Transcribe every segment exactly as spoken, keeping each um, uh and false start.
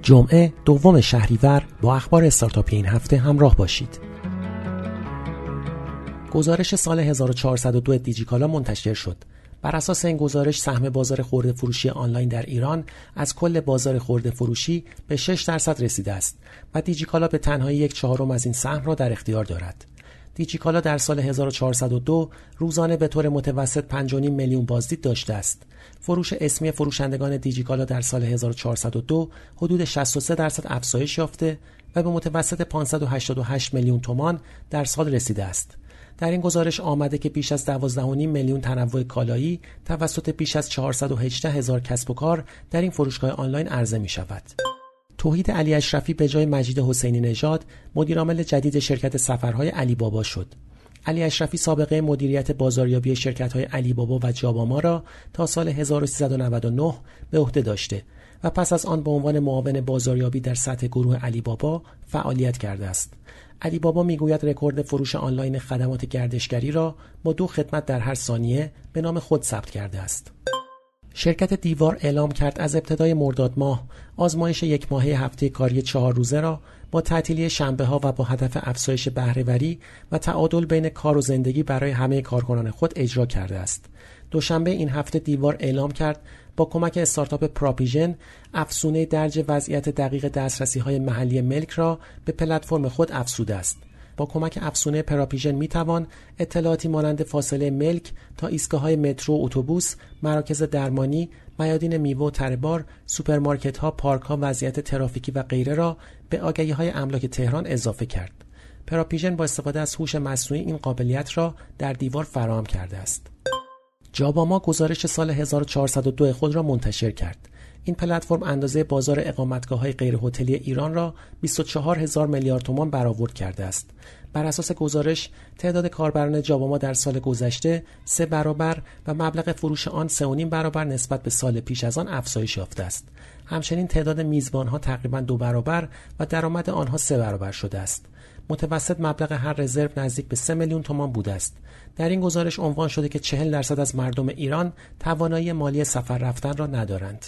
جمعه دوم شهریور با اخبار استارتاپی این هفته همراه باشید. گزارش سال هزار و چهارصد و دو دیجیکالا منتشر شد. بر اساس این گزارش سهم بازار خرده فروشی آنلاین در ایران از کل بازار خرده فروشی به شش درصد رسیده است و دیجیکالا به تنهایی یک چهارم از این سهم را در اختیار دارد. دیجیکالا در سال هزار و چهارصد و دو روزانه به طور متوسط پنج و نیم میلیون بازدید داشته است. فروش اسمی فروشندگان دیجیکالا در سال هزار و چهارصد و دو حدود شصت و سه درصد افزایش یافته و به متوسط پانصد و هشتاد و هشت میلیون تومان در سال رسیده است. در این گزارش آمده که بیش از دوازده و نیم میلیون تنوع کالایی توسط بیش از چهارصد و هجده هزار کسب و کار در این فروشگاه آنلاین عرضه می شود. توحید علی اشرفی به جای مجید حسینی نژاد مدیرعامل جدید شرکت سفرهای علی بابا شد. علی اشرفی سابقه مدیریت بازاریابی شرکت‌های علی بابا و جاباما را تا سال هزار و سیصد و نود و نه به عهده داشته و پس از آن به عنوان معاون بازاریابی در سطح گروه علی بابا فعالیت کرده است. علی بابا میگوید رکورد فروش آنلاین خدمات گردشگری را با دو خدمت در هر ثانیه به نام خود ثبت کرده است. شرکت دیوار اعلام کرد از ابتدای مرداد ماه آزمایش یک ماهه هفته کاری چهار روزه را با تعطیلی شنبه ها و با هدف افزایش بهره‌وری و تعادل بین کار و زندگی برای همه کارکنان خود اجرا کرده است. دوشنبه این هفته دیوار اعلام کرد با کمک استارتاپ پراپیژن افزونه درج وضعیت دقیق دسترسی‌های محلی ملک را به پلتفرم خود افزوده است. با کمک افزونه پراپیژن میتوان اطلاعاتی مانند فاصله ملک تا ایستگاه‌های مترو و اتوبوس، مراکز درمانی، میادین میوه و تره‌بار، سوپرمارکت‌ها، پارک‌ها، وضعیت ترافیکی و غیره را به آگهی‌های املاک تهران اضافه کرد. پراپیژن با استفاده از هوش مصنوعی این قابلیت را در دیوار فراهم کرده است. جاباما گزارش سال هزار و چهارصد و دو خود را منتشر کرد. این پلتفرم اندازه بازار اقامتگاه‌های غیر هتلی ایران را بیست و چهار هزار میلیارد تومان برآورد کرده است. بر اساس گزارش تعداد کاربران جاباما در سال گذشته سه برابر و مبلغ فروش آن سه و نیم برابر نسبت به سال پیش از آن افزایش یافته است. همچنین تعداد میزبان‌ها تقریباً دو برابر و درآمد آنها سه برابر شده است. متوسط مبلغ هر رزرو نزدیک به سه میلیون تومان بوده است. در این گزارش عنوان شده که چهل درصد از مردم ایران توانایی مالی سفر رفتن را ندارند.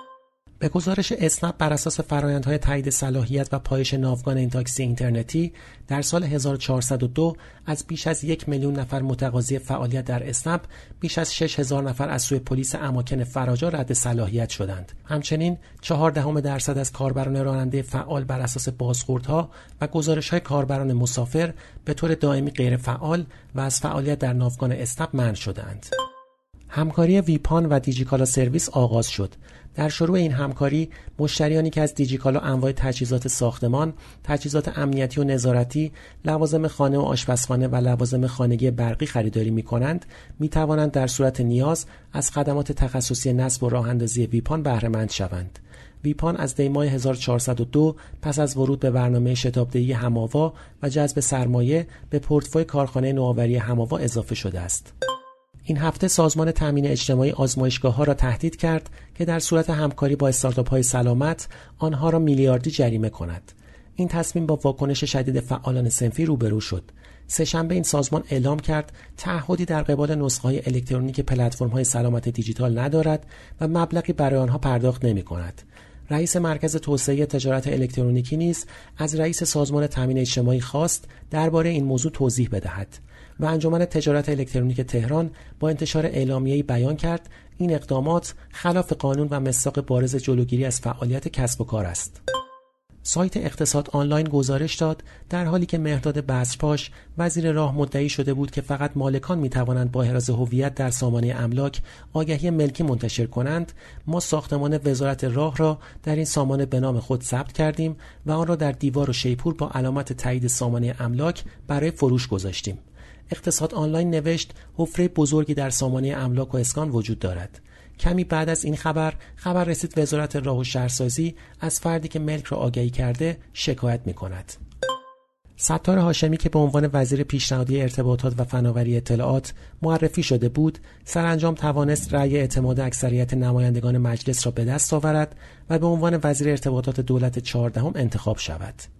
به گزارش اسنپ بر اساس فرآیندهای تایید صلاحیت و پایش ناوگان این تاکسی اینترنتی در سال هزار و چهارصد و دو از بیش از یک میلیون نفر متقاضی فعالیت در اسنپ بیش از شش هزار نفر از سوی پلیس اماکن فراجا رد صلاحیت شدند. همچنین چهار دهم درصد از کاربران راننده فعال بر اساس بازخوردها و گزارش‌های کاربران مسافر به طور دائمی غیر فعال و از فعالیت در ناوگان اسنپ منع شدند. همکاری ویپان و دیجیکالا سرویس آغاز شد. در شروع این همکاری مشتریانی که از دیجیکالا انواع تجهیزات ساختمان، تجهیزات امنیتی و نظارتی، لوازم خانه و آشپزخانه و لوازم خانگی برقی خریداری می‌کنند، می‌توانند در صورت نیاز از خدمات تخصصی نصب و راه‌اندازی ویپان بهره مند شوند. ویپان از دی ماه هزار و چهارصد و دو پس از ورود به برنامه شتابدهی هماوا و جذب سرمایه به پورتفوی کارخانه نوآوری هماوا اضافه شده است. این هفته سازمان تامین اجتماعی آزمایشگاه‌ها را تهدید کرد که در صورت همکاری با استارتاپ‌های سلامت آنها را میلیاردی جریمه کند. این تصمیم با واکنش شدید فعالان صنفی روبرو شد. سه‌شنبه این سازمان اعلام کرد تعهدی در قبال نسخه‌های الکترونیک پلتفرم‌های سلامت دیجیتال ندارد و مبلغی برای آنها پرداخت نمی‌کند. رئیس مرکز توسعه تجارت الکترونیکی نیز از رئیس سازمان تامین اجتماعی خواست درباره این موضوع توضیح بدهد. و انجمن تجارت الکترونیک تهران با انتشار اعلامیه‌ای بیان کرد این اقدامات خلاف قانون و مصداق بارز جلوگیری از فعالیت کسب و کار است. سایت اقتصاد آنلاین گزارش داد در حالی که مهرداد بذرپاش وزیر راه مدعی شده بود که فقط مالکان می‌توانند با احراز هویت در سامانه املاک آگهی ملکی منتشر کنند، ما ساختمان وزارت راه را در این سامانه به نام خود ثبت کردیم و آن را در دیوار و شیپور با علامت تایید سامانه املاک برای فروش گذاشتیم. اقتصاد آنلاین نوشت حفره بزرگی در سامانه املاک و اسکان وجود دارد. کمی بعد از این خبر خبر رسید وزارت راه و شهرسازی از فردی که ملک را آگهی کرده شکایت می‌کند. ستار هاشمی که به عنوان وزیر پیشنهادی ارتباطات و فناوری اطلاعات معرفی شده بود، سرانجام توانست رأی اعتماد اکثریت نمایندگان مجلس را به دست آورد و به عنوان وزیر ارتباطات دولت چهاردهم انتخاب شود.